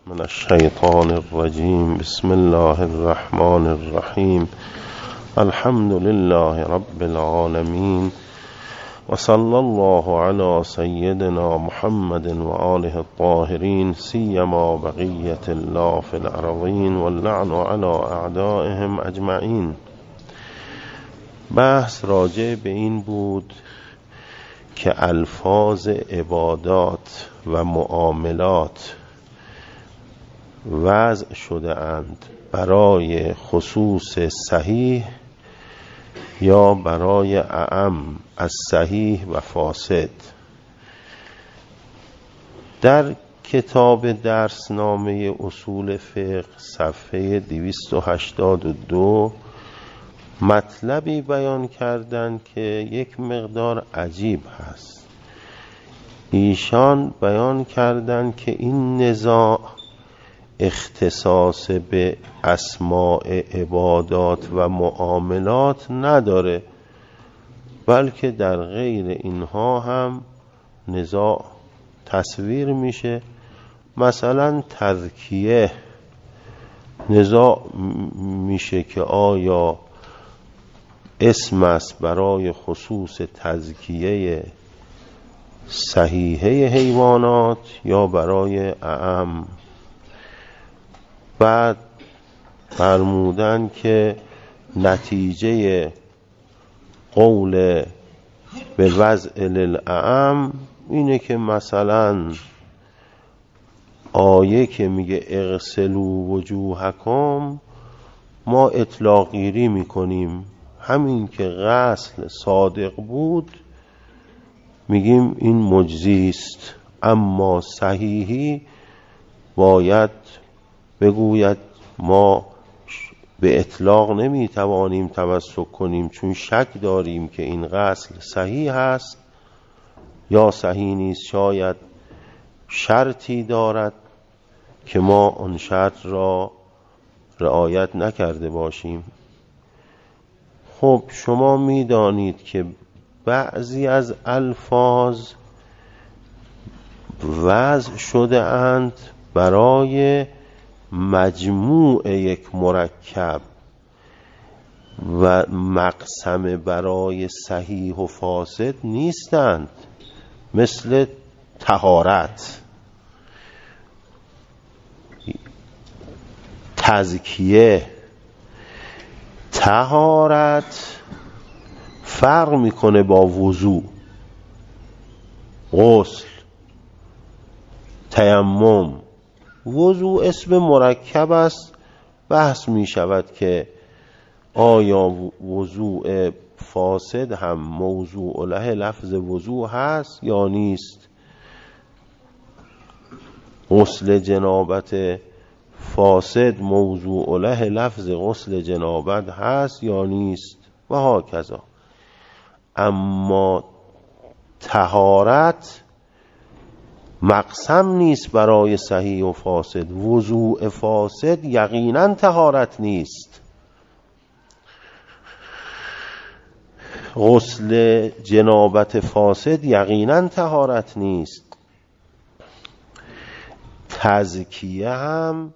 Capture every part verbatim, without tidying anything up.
من الشیطان الرجیم. بسم الله الرحمن الرحیم. الحمد لله رب العالمین و صلی الله علی سیدنا محمد و آله الطاهرین، سیما بقیت الله فی الارضین و اللعن علی اعدائهم اجمعین. بحث راجع به این بود که الفاظ عبادات و معاملات وضع شده اند برای خصوص صحیح یا برای اعم از صحیح و فاسد. در کتاب درسنامه اصول فقه صفحه دویست و هشتاد و دو مطلبی بیان کردند که یک مقدار عجیب هست. ایشان بیان کردند که این نزاع اختصاص به اسماء عبادات و معاملات نداره، بلکه در غیر اینها هم نزاع تصویر میشه. مثلا تذکیه نزاع میشه که آیا اسم است برای خصوص تزکیه صحیحه حیوانات یا برای اعم. بعد فرمودن که نتیجه قول به وضع للأعم اینه که مثلا آیه که میگه اغسلوا وجوهکم ما اطلاقگیری میکنیم، همین که غسل صادق بود میگیم این مجزی است، اما صحیحی باید بگوید ما به اطلاق نمیتوانیم تمسک کنیم چون شک داریم که این غسل صحیح است یا صحیح نیست، شاید شرطی دارد که ما آن شرط را رعایت نکرده باشیم. خب شما میدانید که بعضی از الفاظ وضع شده اند برای مجموع یک مرکب و مقسم برای صحیح و فاسد نیستند، مثل طهارت، تزکیه. طهارت فرق میکنه با وضوء، غسل، تیمم. وضوء اسم مرکب است، بحث می شود که آیا وضوء فاسد هم موضوع له لفظ وضوء هست یا نیست، غسل جنابت فاسد موضوع له لفظ غسل جنابت هست یا نیست و هاکذا. اما طهارت مقسم نیست برای صحیح و فاسد. وضوء فاسد یقینا طهارت نیست، غسل جنابت فاسد یقینا طهارت نیست. تزکیه هم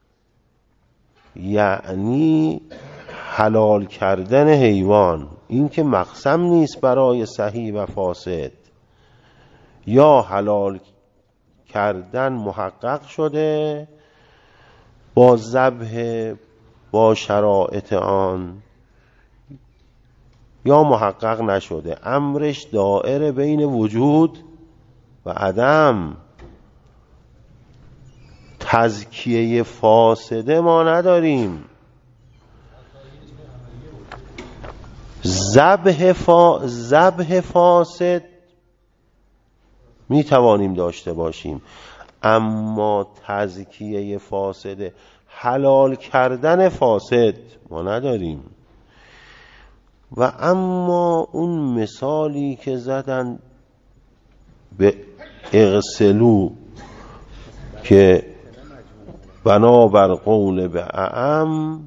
یعنی حلال کردن حیوان، این که مقسم نیست برای صحیح و فاسد. یا حلال کردن محقق شده با ذبح با شرایط آن، یا محقق نشده، امرش دائره بین وجود و عدم. تزکیه فاسده ما نداریم. ذبح فا... ذبح فاسد می توانیم داشته باشیم، اما تزکیه فاسد، حلال کردن فاسد ما نداریم. و اما اون مثالی که زدن به اغسلو که بنابر قول به اعم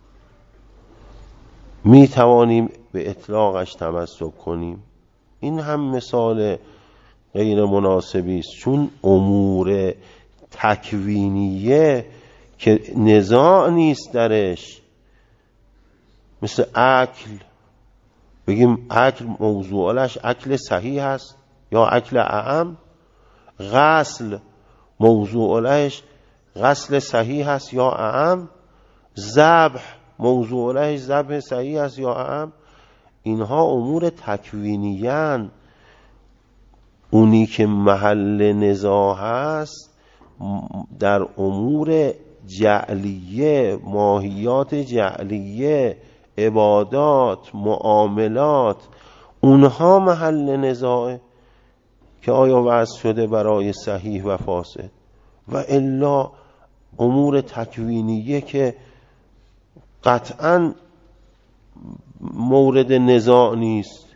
می توانیم به اطلاقش تمسک کنیم، این هم مثال غیر مناسبی است، چون امور تکوینیه که نزاع نیست درش، مثل اکل، بگیم اکل موضوعش اکل صحیح هست یا اکل اعم، غسل موضوعش غسل صحیح هست یا اعم، ذبح موضوعش ذبح صحیح هست یا اعم. اینها امور تکوینیان. اونی که محل نزاع هست در امور جعلیه، ماهیات جعلیه، عبادات، معاملات، اونها محل نزاعه که آیا وضع شده برای صحیح و فاسد. و الا امور تکوینیه که قطعا مورد نزاع نیست.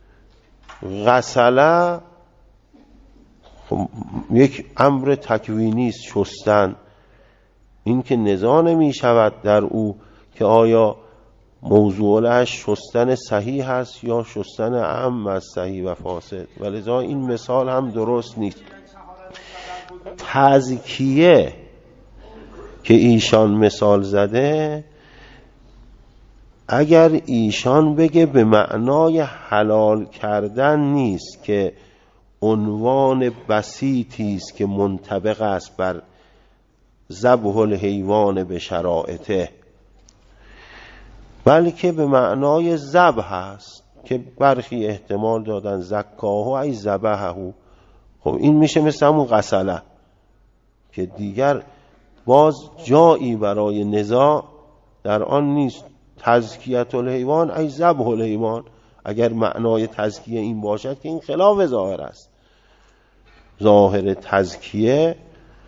غسله خب یک امر تکوینی است، شستن، این که نزاع نمی شود در او که آیا موضوعش شستن صحیح هست یا شستن اعم از صحیح و فاسد. ولذا این مثال هم درست نیست. تزکیه که ایشان مثال زده، اگر ایشان بگه به معنای حلال کردن نیست که عنوان بسیطی است که منطبق است بر ذبح الحیوان به شرائطه، بلکه به معنای ذبح است که برخی احتمال دادن زکاه ای ذبحه. خب این میشه مثل همون غسله که دیگر باز جایی برای نزاع در آن نیست. تزکیت الحیوان ای ذبح الحیوان، اگر معنای تزکیه این باشد که این خلاف ظاهر است. ظاهر تزکیه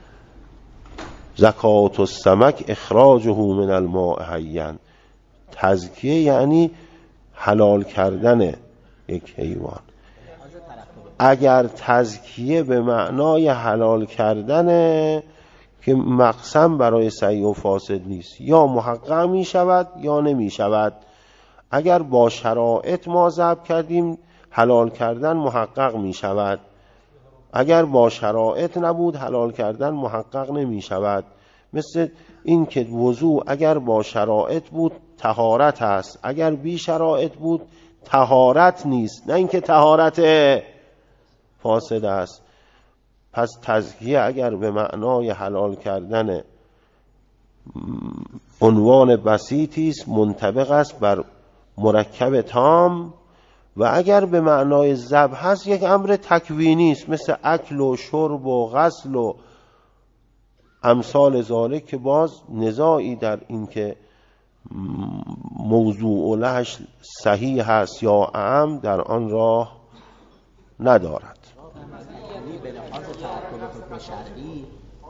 زکات السمک اخراجه من الماء حیا، تزکیه یعنی حلال کردن یک حیوان. اگر تزکیه به معنای حلال کردنه که مقسم برای صحیح و فاسد نیست، یا محقق می شود یا نمی شود. اگر با شرایط ما ذبح کردیم حلال کردن محقق می شود، اگر با شرایط نبود حلال کردن محقق نمی شود. مثل این که وضوء اگر با شرایط بود طهارت هست، اگر بی شرایط بود طهارت نیست، نه اینکه طهارت فاسد است. پس تزکیه اگر به معنای حلال کردن عنوان بسیطی است منطبق است بر مرکب تام، و اگر به معنای ذبح هست یک امر تکوینی است، مثل اکل و شرب و غسل و امثال ذالک که باز نزاعی در این که موضوع لهش صحیح هست یا اعم در آن راه ندارد. به لحاظ تعقل حکم شرعی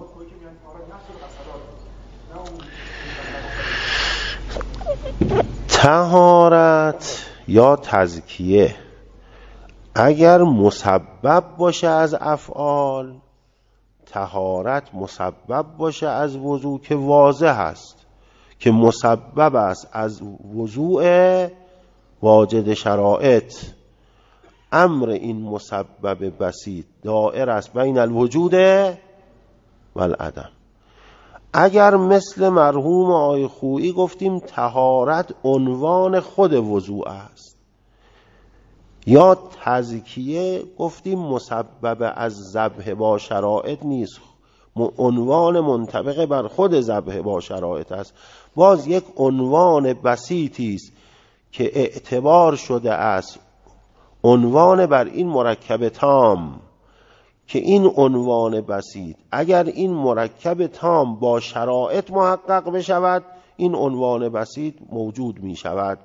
طهارت یا تزکیه اگر مسبب باشه از افعال، طهارت مسبب باشه از وضوء که واضح است که مسبب است از وضوء واجد شرائط، امر این مسبب بسیط دائر است بین الوجود و العدم. اگر مثل مرحوم آقای خویی گفتیم طهارت عنوان خود وضوء است، یا تزکیه گفتیم مسبب از ذبح با شرائط نیست، عنوان منطبق بر خود ذبح با شرائط است. باز یک عنوان بسیطی است که اعتبار شده است عنوان بر این مرکب تام، که این عنوان بسیط اگر این مرکب تام با شرایط محقق بشود این عنوان بسیط موجود می شود.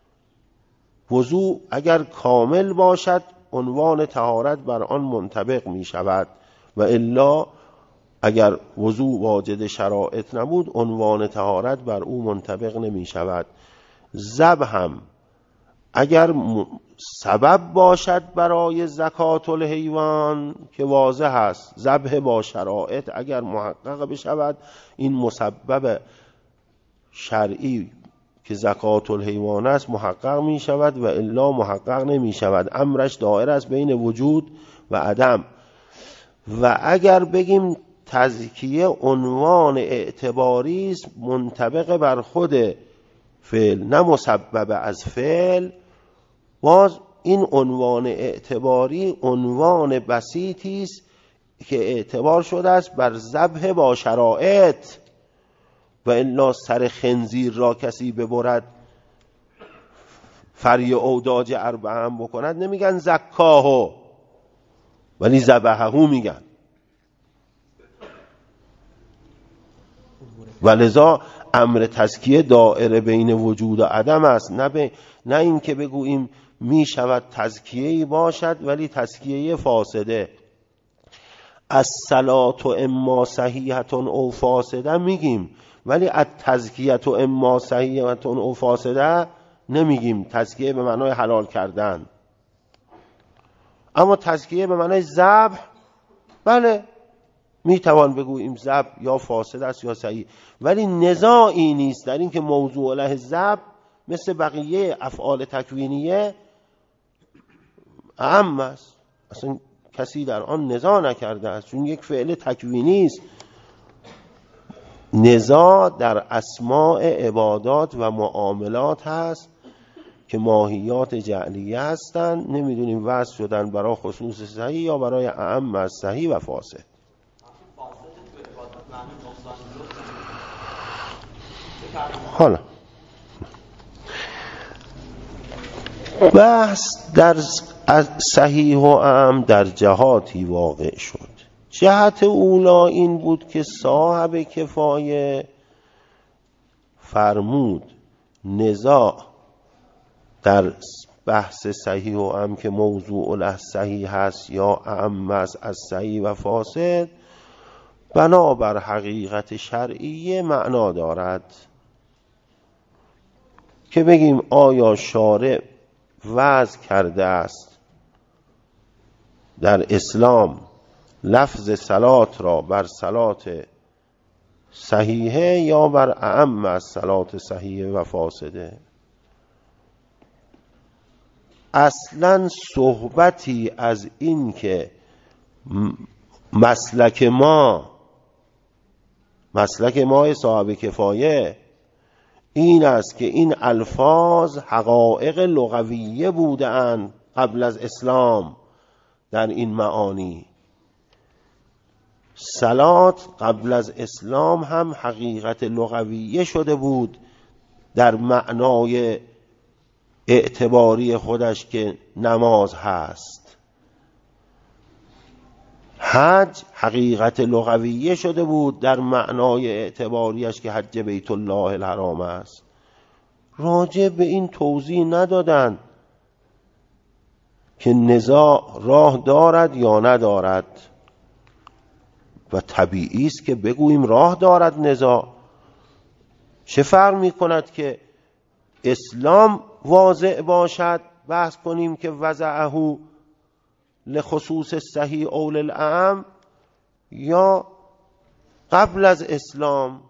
وضوء اگر کامل باشد عنوان طهارت بر آن منطبق می شود، و الا اگر وضوء واجد شرایط نبود عنوان طهارت بر او منطبق نمی شود. ذبح هم اگر سبب باشد برای زکات الحیوان که واضح است، ذبح با شرایط اگر محقق بشود این مسبب شرعی که زکات الحیوان است محقق می شود، و الا محقق نمی شود. امرش دائر است بین وجود و عدم. و اگر بگیم تزکیه عنوان اعتباری است منطبق بر خود فعل، نه مسبب از فعل. باز این عنوان اعتباری عنوان بسیطی است که اعتبار شده است بر ذبح با شرایط، و الا سر خنزیر را کسی ببرد فری اوداج اربعه هم بکند نمیگن زکاهو، ولی ذبحهو میگن. ولذا امر تزکیه دائره بین وجود و عدم است، نه ب... نه این که بگوییم می شود تزکیه‌ای باشد ولی تزکیه فاسده. الصلاة اما صحیحة او فاسده میگیم، ولی التزکیه اما صحیحة او فاسده نمیگیم. تزکیه به معنای حلال کردن، اما تزکیه به معنای ذبح، بله میتوان بگوییم ذبح یا فاسد است یا صحیح، ولی نزاعی نیست در این که موضوع له ذبح مثل بقیه افعال تکوینیه اعم است. اصلا کسی در آن نزاع نکرده است، چون یک فعل تکوینی است. نزاع در اسماء عبادات و معاملات هست که ماهیات جعلیه هستند، نمیدونیم وصف شدن برای خصوص صحیح یا برای اعم از صحیح و فاسد. حالا بحث در صحیح و اعم در جهاتی واقع شد. جهت اولا این بود که صاحب کفایه فرمود نزاع در بحث صحیح و اعم که موضوع له صحیح هست یا اعم از صحیح و فاسد بنابر حقیقت شرعیه معنا دارد، که بگیم آیا شارع وضع کرده است در اسلام لفظ صلات را بر صلات صحیحه یا بر اعم از صلات صحیحه و فاسده. اصلا صحبتی از این که مسلک ما مسلک ما صاحب کفایه این است که این الفاظ حقایق لغویه بودند قبل از اسلام. در این معانی صلات قبل از اسلام هم حقیقت لغویه شده بود در معنای اعتباری خودش که نماز هست. حج حقیقت لغویه شده بود در معنای اعتباریش که حج بیت الله الحرام است. راجع به این توضیح ندادن که نزاع راه دارد یا ندارد، و طبیعی است که بگوییم راه دارد نزاع. چه فرق می کند که اسلام واضع باشد بحث کنیم که وضعه لخصوص صحیح او للأعم، یا قبل از اسلام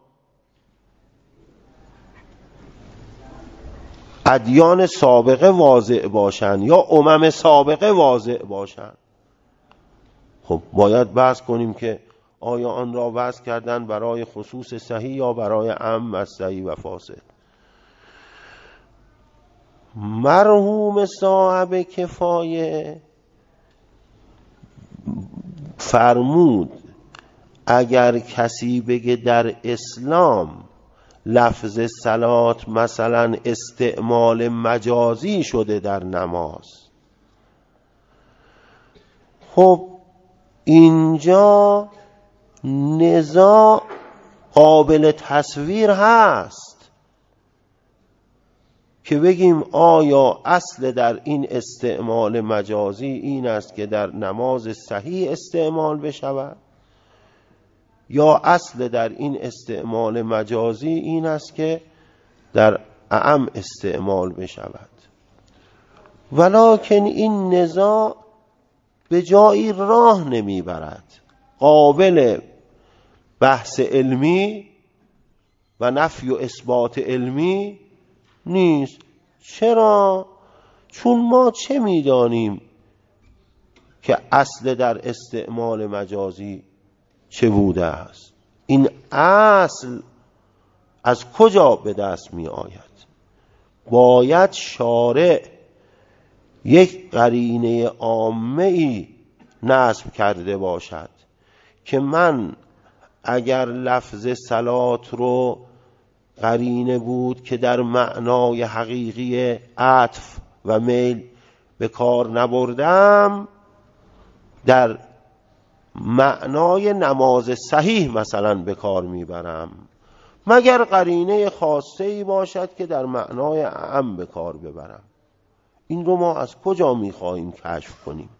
ادیان سابقه واضع باشند یا امم سابقه واضع باشند. خب باید بحث کنیم که آیا آن را وضع کردن برای خصوص صحیح یا برای عام از صحیح و فاسد. مرحوم صاحب کفایه فرمود اگر کسی بگه در اسلام لفظ صلات مثلا استعمال مجازی شده در نماز، خب اینجا نزاع قابل تصویر هست که بگیم آیا اصل در این استعمال مجازی این است که در نماز صحیح استعمال بشود، یا اصل در این استعمال مجازی این است که در اعم استعمال بشود. ولکن این نزاع به جایی راه نمیبرد، قابل بحث علمی و نفی و اثبات علمی نیست. چرا؟ چون ما چه میدانیم که اصل در استعمال مجازی چه بوده است. این اصل از کجا به دست می آید؟ باید شارع یک قرینه عامه ای نصب کرده باشد که من اگر لفظ صلات رو قرینه بود که در معنای حقیقی عطف و میل به کار نبردم، در معنای نماز صحیح مثلا به کار میبرم، مگر قرینه خاصه ای باشد که در معنای اعم به کار ببرم. این رو ما از کجا میخواهیم کشف کنیم؟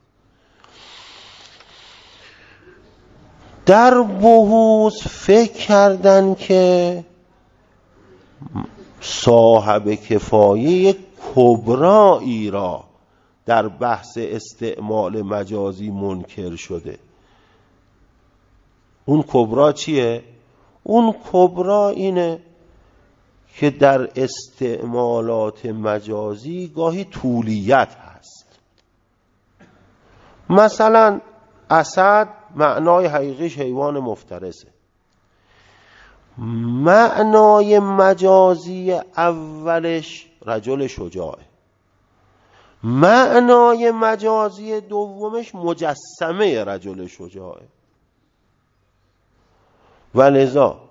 در بحوث فکر کردن که صاحب کفایه کبرایی را در بحث استعمال مجازی منکر شده. اون کبرا چیه؟ اون کبرا اینه که در استعمالات مجازی گاهی طولیت هست. مثلا اسد معنای حقیقیش حیوان مفترسه، معنای مجازی اولش رجل شجاعه، معنای مجازی دومش مجسمه رجل شجاعه. ولذا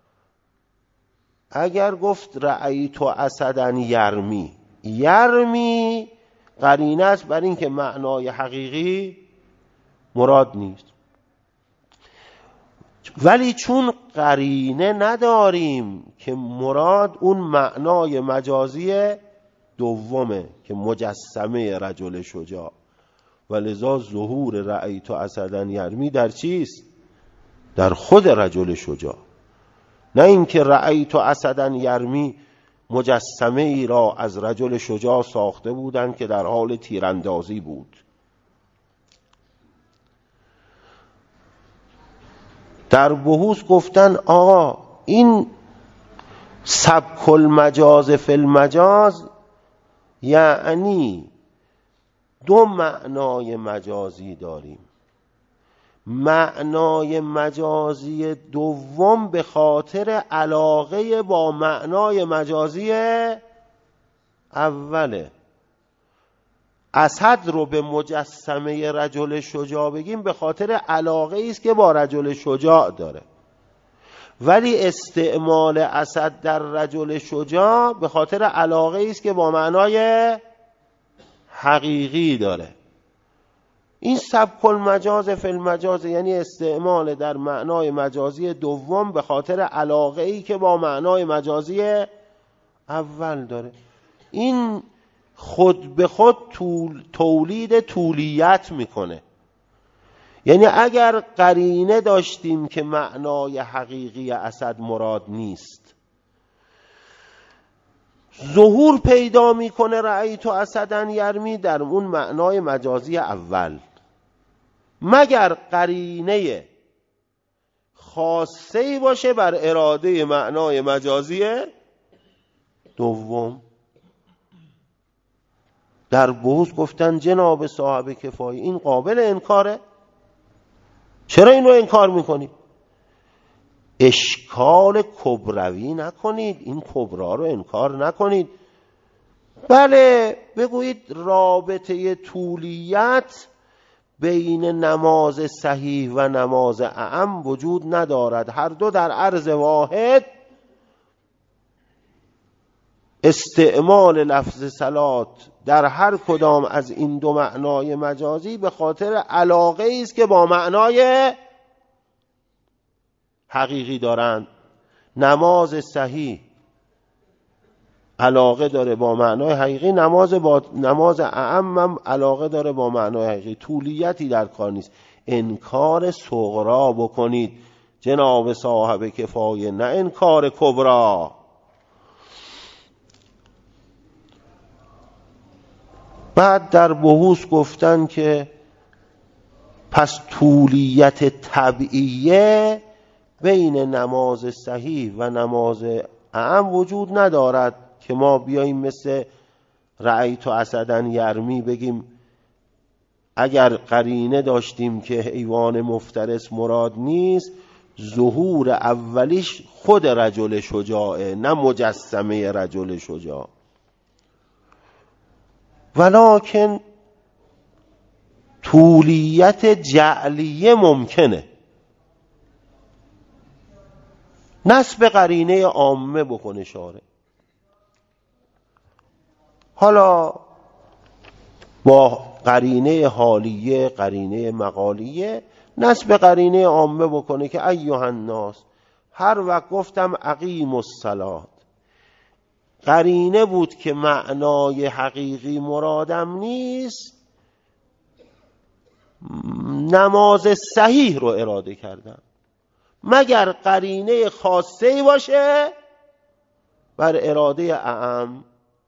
اگر گفت رأیت اسدن یرمی، یرمی قرینه است بر این که معنای حقیقی مراد نیست. ولی چون قرینه نداریم که مراد اون معنای مجازی دومه که مجسمه رجل شجاع، ولذا ظهور رأیت اسدن یرمی در چیست؟ در خود رجل شجاع، نه اینکه رأیت اسدن یرمی مجسمه ای را از رجل شجاع ساخته بودند که در حال تیراندازی بود. در بحوث گفتن آقا این سبک المجاز فی المجاز یعنی دو معنای مجازی داریم. معنای مجازی دوم به خاطر علاقه با معنای مجازی اوله. اسد رو به مجسمه رجل شجاع بگیم به خاطر علاقه است که با رجل شجاع داره، ولی استعمال اسد در رجل شجاع به خاطر علاقه است که با معنای حقیقی داره. این سبک المجاز فی المجاز یعنی استعمال در معنای مجازی دوم به خاطر علاقه ای که با معنای مجازی اول داره. این خود به خود طول تولید طولیت میکنه. یعنی اگر قرینه داشتیم که معنای حقیقی اسد مراد نیست، ظهور پیدا میکنه رأیت اسدن یرمی در اون معنای مجازی اول، مگر قرینه خاصه‌ای باشه بر اراده معنای مجازی دوم. در بحوث گفتن جناب صاحب کفایه این قابل انکاره، چرا این رو انکار میکنید؟ اشکال کبروی نکنید، این کبرا رو انکار نکنید. بله بگویید رابطه طولیت بین نماز صحیح و نماز اعم وجود ندارد، هر دو در عرض واحد استعمال لفظ صلات در هر کدام از این دو معنای مجازی به خاطر علاقه است که با معنای حقیقی دارند. نماز صحیح علاقه داره با معنای حقیقی، نماز با نماز اعم هم علاقه داره با معنای حقیقی. طولیتی در کار نیست. انکار صغرا بکنید جناب صاحب کفایه، نه انکار کبرا. بعد در بحوث گفتن که پس طولیت طبیعیه بین نماز صحیح و نماز اعم وجود ندارد که ما بیاییم مثل رأیت اسدن یرمی بگیم اگر قرینه داشتیم که حیوان مفترس مراد نیست، ظهور اولیش خود رجل شجاعه، نه مجسمه رجل شجاع. ولکن طولیت جعلیه ممکنه، نسب قرینه عامه بکنه شارع. حالا با قرینه حالیه، قرینه مقالیه، نسب قرینه عامه بکنه که ایها الناس، هر وقت گفتم اقیم الصلاة، قرینه بود که معنای حقیقی مرادم نیست، نماز صحیح رو اراده کردم، مگر قرینه خاصه‌ای باشه بر اراده اعم.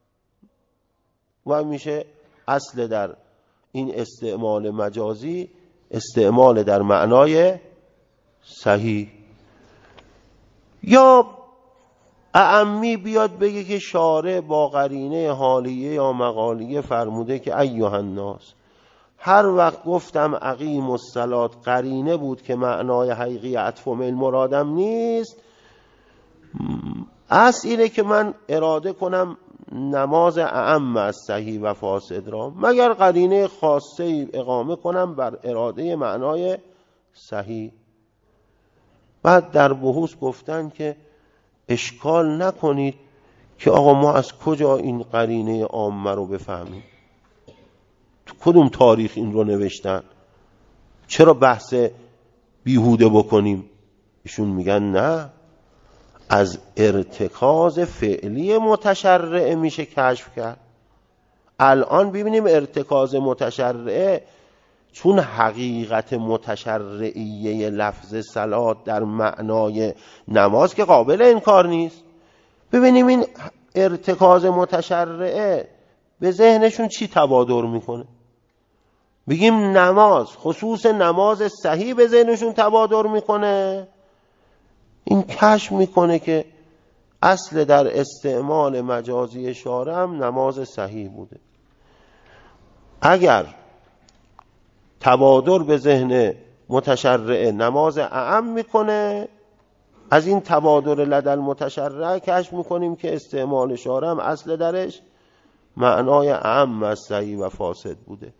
و میشه اصل در این استعمال مجازی استعمال در معنای صحیح. یا اعمی بیاد بگه که شارع با قرینه حالیه یا مقالیه فرموده که ایها الناس، هر وقت گفتم اقیم الصلاة قرینه بود که معنای حقیقی عطف و میل مرادم نیست، اصل اینه که من اراده کنم نماز اعم از صحیح و فاسد را، مگر قرینه خاصه اقامه کنم بر اراده معنای صحیح. بعد در بحوث گفتن که اشکال نکنید که آقا ما از کجا این قرینه عامه رو بفهمیم، تو کدوم تاریخ این رو نوشتن، چرا بحث بیهوده بکنیم؟ ایشون میگن نه، از ارتکاز فعلی متشرعه میشه کشف کرد. الان ببینیم ارتکاز متشرعه، چون حقیقت متشرعیه لفظ صلات در معنای نماز که قابل انکار نیست، ببینیم این ارتکاز متشرعه به ذهنشون چی تبادر میکنه. بگیم نماز، خصوص نماز صحیح به ذهنشون تبادر میکنه، این کشف میکنه که اصل در استعمال مجازی شارع هم نماز صحیح بوده. اگر تبادر به ذهن متشرع نماز اعم میکنه، از این تبادر لدل متشرع کشف میکنیم که استعمال شارع هم اصل درش معنای اعم از صحیح و فاسد بوده.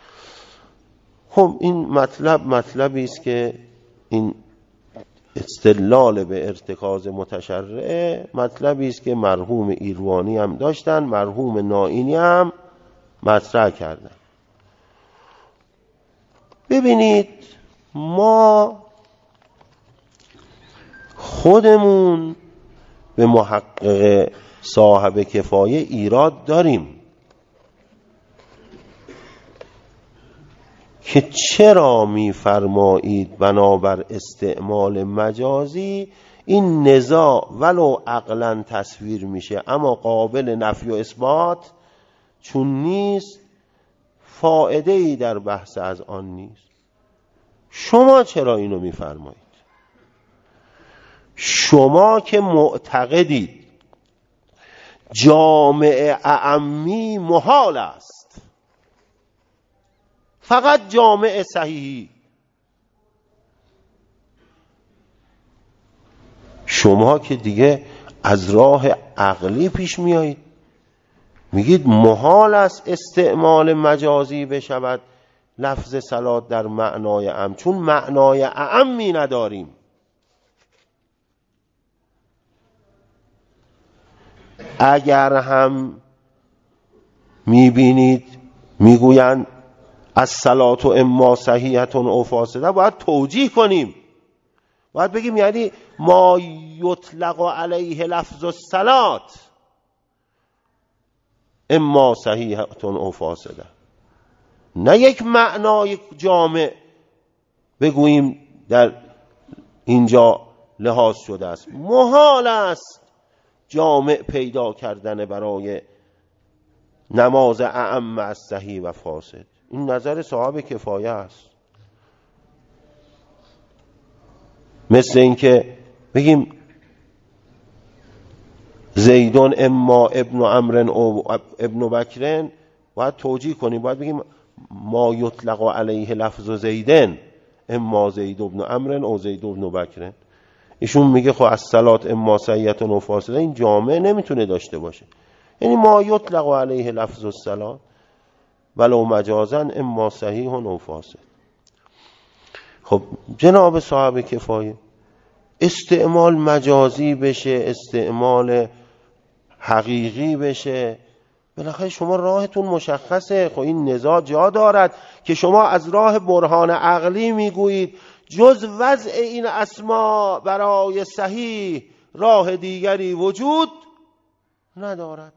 خب این مطلب مطلبی است که این استدلال به ارتکاز متشرعه مطلبی است که مرحوم ایروانی هم داشتن، مرحوم نائینی هم مطرح کردن. ببینید ما خودمون به محقق صاحب کفایه ایراد داریم که چرا می‌فرمایید بنابر استعمال مجازی این نزاع ولو عقلاً تصویر میشه اما قابل نفی و اثبات چون نیست، فایده ای در بحث از آن نیست. شما چرا اینو می‌فرمایید؟ شما که معتقدید جامع اعمی محال است، فقط جامع صحیحی. شما که دیگه از راه عقلی پیش میایید، میگید محال است استعمال مجازی بشود لفظ صلات در معنای عام، چون معنای اعمی نداریم. اگر هم میبینید میگویند الصلاة اما صحیحة او فاسده، باید توجیه کنیم، باید بگیم یعنی ما یطلق علیه لفظ الصلاة اما صحیحة او فاسده، نه یک معنای جامع بگوییم در اینجا لحاظ شده است. محال است جامع پیدا کردن برای نماز اعم از صحیح و فاسد. این نظر صاحب کفایه است. مثل اینکه بگیم زیدون اما ابن عمرو او ابن بکرن، باید توجیه کنیم، باید بگیم ما یطلق علیه لفظ زیدن اما زید بن عمرو او زید بن بکر. ایشون میگه خب الصلاة اما سیئة و فاسده این جامعه نمیتونه داشته باشه، یعنی ما یطلق علیه لفظ الصلاة ولو مجازا اما صحیح و فاسد. خب جناب صاحب کفایه، استعمال مجازی بشه، استعمال حقیقی بشه، بالاخره شما راهتون مشخصه. خب این نزاع جا دارد که شما از راه برهان عقلی میگویید جز وضع این اسما برای صحیح راه دیگری وجود ندارد،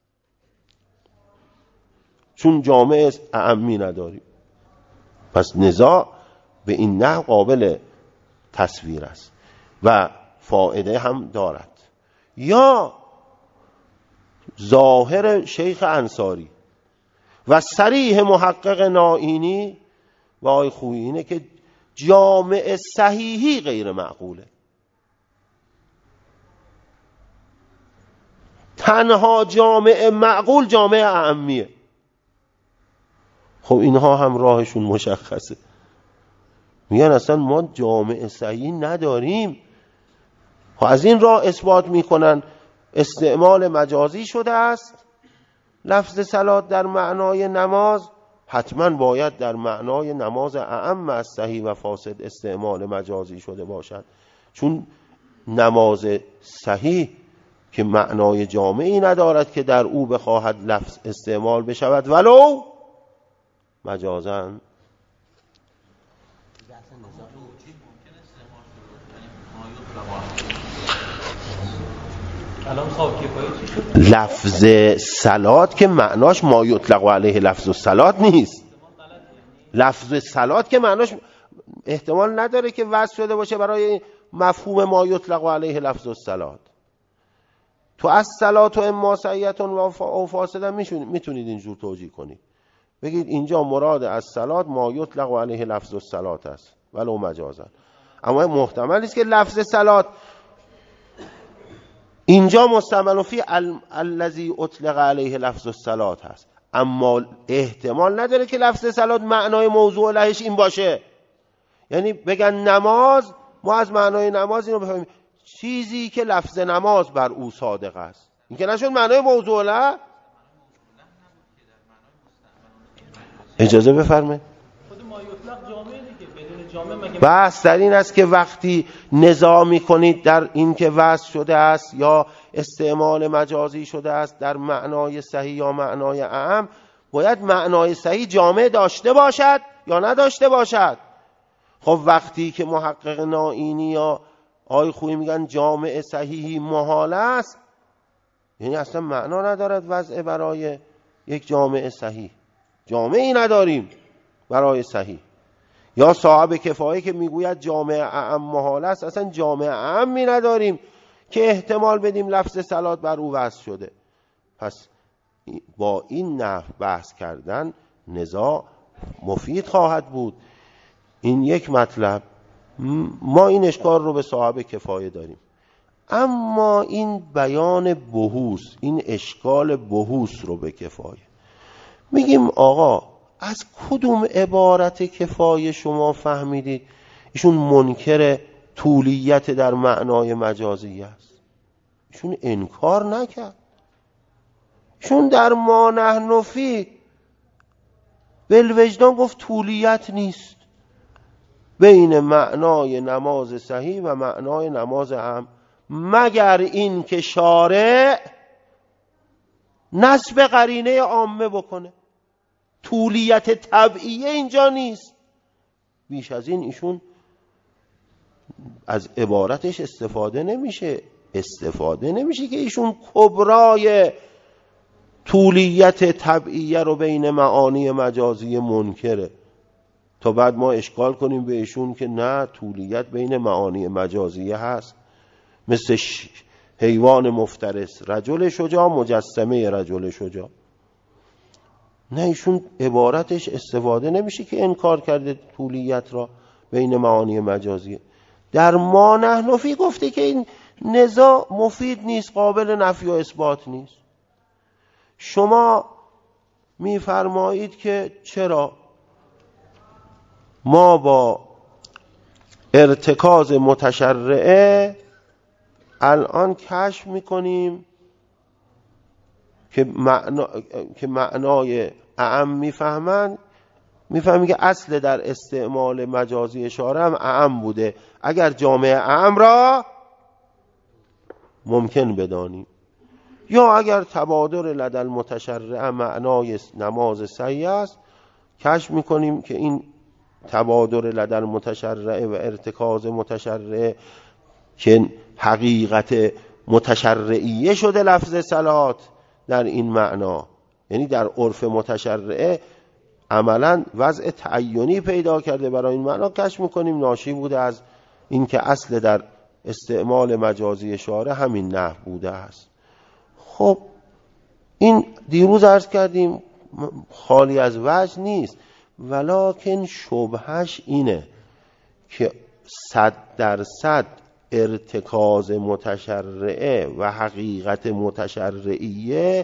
چون جامعه اعمی نداریم. پس نزاع به این نحو قابل تصویر است و فائده هم دارد. یا ظاهر شیخ انصاری و صریح محقق نائینی و آی خویی اینه که جامع صحیحی غیر معقوله، تنها جامع معقول جامع اعمیه. خب اینها هم راهشون مشخصه، میگن اصلا ما جامع صحیح نداریم. خب از این راه اثبات میکنن استعمال مجازی شده است لفظ صلات در معنای نماز، حتما باید در معنای نماز اعم از صحیح و فاسد استعمال مجازی شده باشد، چون نماز صحیح که معنای جامعی ندارد که در او بخواهد لفظ استعمال بشود ولو مجازاً. لفظ صلات که معناش ما یطلق علیه لفظ الصلات نیست. لفظ صلات که معناش احتمال نداره که وضع شده باشه برای مفهوم ما یطلق علیه لفظ الصلات. تو از صلات و اما سیئة و فاسده میتونید اینجور توجیه کنید، بگید اینجا مراد از صلات ما یطلق علیه لفظ الصلات است ولو مجازا. اما محتمل است که لفظ صلات اینجا مستعمل فی الذی اطلق علیه لفظ الصلات هست، اما احتمال نداره که لفظ صلات معنای موضوع لهش این باشه. یعنی بگن نماز، ما از معنای نماز اینو بفهمیم چیزی که لفظ نماز بر او صادق است، این که نشون معنای موضوع له. اجازه بفرمایید. بحث در این است که وقتی نزاع می‌کنید در این که وضع شده است یا استعمال مجازی شده است در معنای صحیح یا معنای اعم، باید معنای صحیح جامع داشته باشد یا نداشته باشد. خب وقتی که محقق نائینی یا آی خویی میگن جامع صحیحی محال است، یعنی اصلا معنا ندارد وضع برای یک جامع صحیح، جامعی نداریم برای صحیح. یا صاحب کفایه که میگوید جامع اعم محال است، اصلا جامع اعمی نداریم که احتمال بدیم لفظ صلات بر او وضع شده. پس با این نحو بحث کردن نزاع مفید خواهد بود. این یک مطلب. ما این اشکال رو به صاحب کفایه داریم، اما این بیان بحوث، این اشکال بحوث رو به کفایه میگیم آقا از کدوم عبارت کفایه شما فهمیدید ایشون منکر طولیت در معنای مجازی است؟ ایشون انکار نکرد، ایشون در ما نحن فی بالوجدان گفت طولیت نیست بین معنای نماز صحیح و معنای نماز اعم، مگر این که شارع نسب قرینه عامه بکنه. طولیت طبعیه اینجا نیست. بیش از این ایشون از عبارتش استفاده نمیشه استفاده نمیشه که ایشون کبرای طولیت طبعیه رو بین معانی مجازی منکره، تا بعد ما اشکال کنیم به ایشون که نه طولیت بین معانی مجازیه هست، مثل حیوان مفترس رجل شجاع مجسمه رجل شجاع. نه ایشون عبارتش استفاده نمیشه که انکار کرده طولیت را بین معانی مجازیه. در ما نحن فی گفته که این نزاع مفید نیست، قابل نفی و اثبات نیست. شما میفرمایید که چرا ما با ارتکاز متشرعه الان کشف میکنیم که معنا... که معنای اعم میفهمن، میفهمیم که اصل در استعمال مجازی شارع هم اعم بوده اگر جامعه اعم را ممکن بدانیم، یا اگر تبادر لدى المتشرع معنای نماز صحیح است کشف میکنیم که این تبادر لدى المتشرع و ارتکاز متشرع که حقیقت متشرعیه شده لفظ صلات در این معنا، یعنی در عرف متشرعه عملا وضع تعینی پیدا کرده برای این معنا، کشف میکنیم ناشی بوده از این که اصل در استعمال مجازی شارع همین نحو بوده است. خب این دیروز عرض کردیم خالی از وجه نیست، ولکن شبهش اینه که صد درصد ارتکاز متشرعه و حقیقت متشرعیه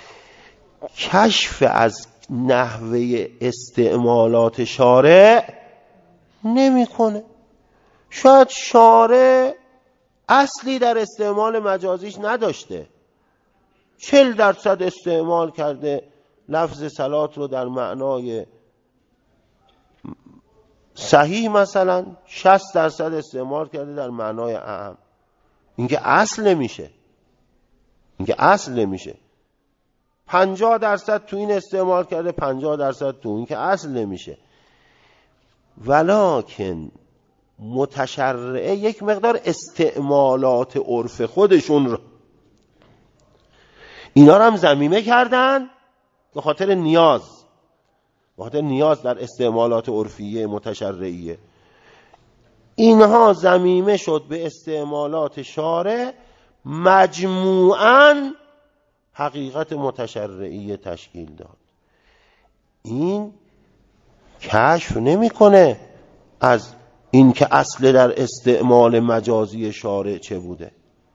کشف از نحوه استعمالات شارع نمیکنه. شاید شارع اصلی در استعمال مجازیش نداشته، چل درصد استعمال کرده لفظ صلات رو در معنای صحیح، مثلا شصت درصد استعمال کرده در معنای اعم. اینکه اصل نمیشه، اینکه اصل نمیشه. پنجاه درصد تو این استعمال کرده، پنجاه درصد تو این، که اصل نمیشه. ولکن متشرعه یک مقدار استعمالات عرف خودشون رو اینا رو هم ضمیمه کردن به خاطر نیاز، به خاطر نیاز در استعمالات عرفیه متشرعیه. اینها ضمیمه شد به استعمالات شارع، مجموعاً حقیقت متشرعیه تشکیل داد. این کشف نمیکنه از این که اصل در استعمال مجازی شارع چه بوده.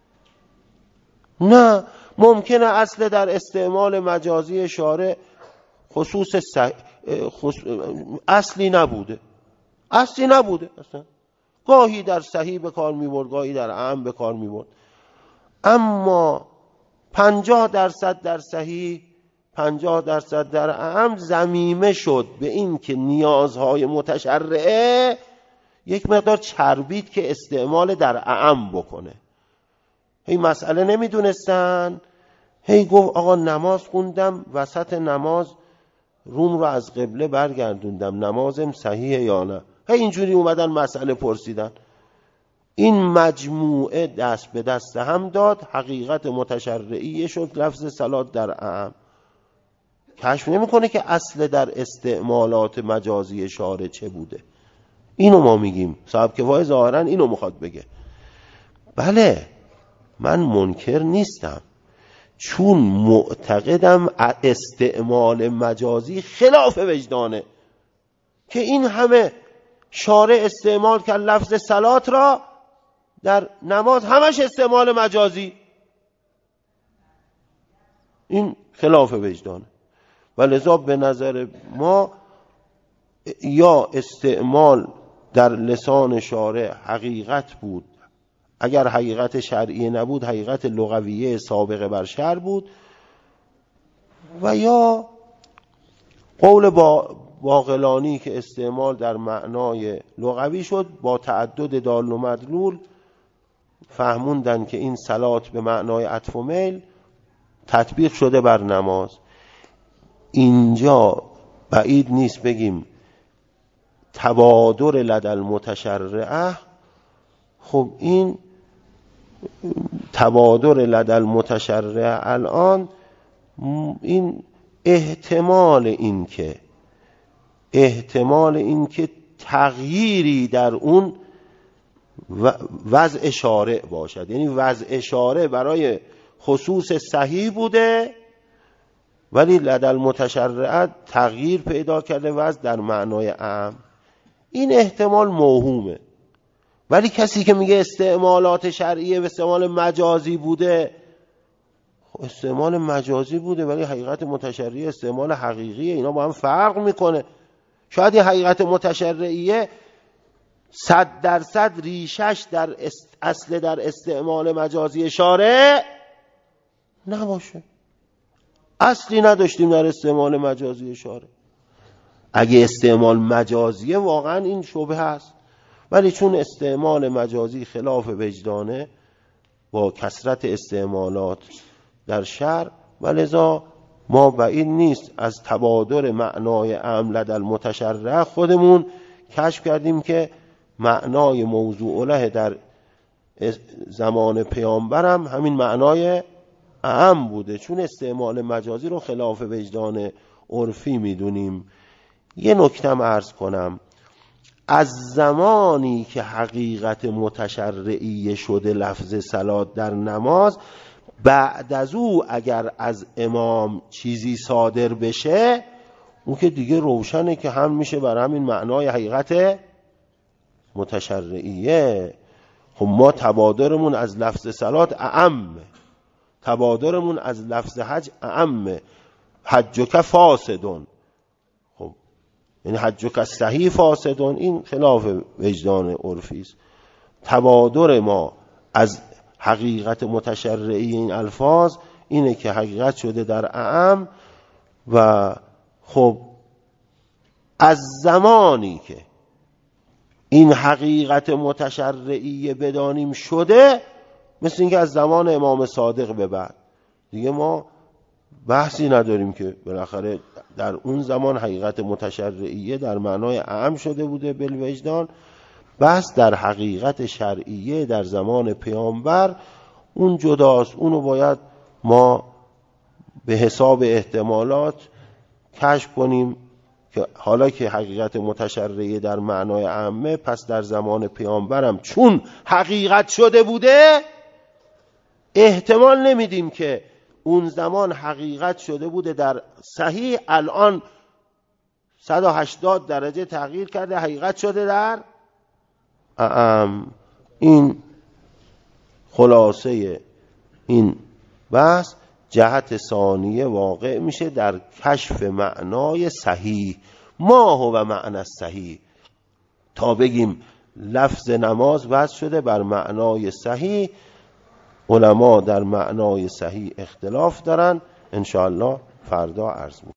نه، ممکنه اصل در استعمال مجازی شارع خصوص صح... خص... اصلی نبوده، اصلی نبوده اصلا. گاهی در صحیح به کار میبرد، گاهی در اعم به کار میبرد، اما پنجاه درصد در صحیح، پنجاه درصد در اعم ضمیمه شد به این که نیازهای متشرعه یک مقدار چربید که استعمال در اعم بکنه. هی مسئله نمیدونستن، هی گفت آقا نماز خوندم، وسط نماز روم رو از قبله برگردوندم، نمازم صحیحه یا نه. هی اینجوری اومدن مسئله پرسیدن. این مجموعه دست به دست هم داد، حقیقت متشرعیه شد لفظ صلات در اعم. کشف نمیکنه که اصل در استعمالات مجازی شارع چه بوده. اینو ما میگیم، صاحب کفایه ظاهرا اینو میخواد بگه. بله، من منکر نیستم، چون معتقدم استعمال مجازی خلاف وجدانه که این همه شارع استعمال کرد لفظ صلات را در نماز، همش استعمال مجازی، این خلاف وجدانه. و لذا به نظر ما یا استعمال در لسان شارع حقیقت بود، اگر حقیقت شرعی نبود حقیقت لغویه سابقه بر شرع بود، و یا قول با باقلانی که استعمال در معنای لغوی شد، با تعدد دال و مدلول فهموندن که این صلات به معنای عطف و میل تطبیق شده بر نماز. اینجا بعید نیست بگیم تبادر لدى المتشرعه. خب این تبادر لدى المتشرعه الان این احتمال این که احتمال این که تغییری در اون وضع شارع باشد، یعنی وضع شارع برای خصوص صحیح بوده ولی لدى المتشرعه تغییر پیدا کرده وضع در معنای عام. این احتمال موهومه. ولی کسی که میگه استعمالات شرعیه و استعمال مجازی بوده، استعمال مجازی بوده، ولی حقیقت متشرعی استعمال حقیقیه، اینا با هم فرق میکنه. شاید این حقیقت متشرعیه صد درصد ریشش در اصل در استعمال مجازی شارع نباشه، اصلی نداشتیم در استعمال مجازی شارع. اگه استعمال مجازیه واقعا این شبهه هست، ولی چون استعمال مجازی خلاف وجدانه با کثرت استعمالات در شرع، ولذا ما بعید نیست از تبادر معنای اعم لدى المتشرع خودمون کشف کردیم که معنای موضوع له در زمان پیامبرم همین معنای اعم بوده، چون استعمال مجازی رو خلاف وجدان عرفی میدونیم. یه نکتم عرض کنم، از زمانی که حقیقت متشرعی شده لفظ صلات در نماز، بعد از او اگر از امام چیزی صادر بشه، اون که دیگه روشنه که هم میشه بر همین معنای حقیقت متشرعیه. خب ما تبادرمون از لفظ صلات اعم، تبادرمون از لفظ حج اعم. حجک فاسدون، خب یعنی حجک صحیح فاسدون، این خلاف وجدان عرفی است. تبادر ما از حقیقت متشرعی این الفاظ اینه که حقیقت شده در اعم، و خب از زمانی که این حقیقت متشرعی بدانیم شده، مثل اینکه از زمان امام صادق به بعد دیگه ما بحثی نداریم که بالاخره در اون زمان حقیقت متشرعیه در معنای اعم شده بوده بالوجدان. بحث در حقیقت شرعیه در زمان پیامبر اون جداست، اونو باید ما به حساب احتمالات کشف کنیم که حالا که حقیقت متشرعیه در معنای عامه، پس در زمان پیامبرم چون حقیقت شده بوده، احتمال نمیدیم که اون زمان حقیقت شده بوده در صحیح، الان صد و هشتاد درجه تغییر کرده حقیقت شده در اعم. این خلاصه این بحث جهت ثانیه واقع میشه در کشف معنای صحیح. ما هو معنی صحیح، تا بگیم لفظ نماز وضع شده بر معنای صحیح. علما در معنای صحیح اختلاف دارن، انشاءالله فردا عرض می‌کنم.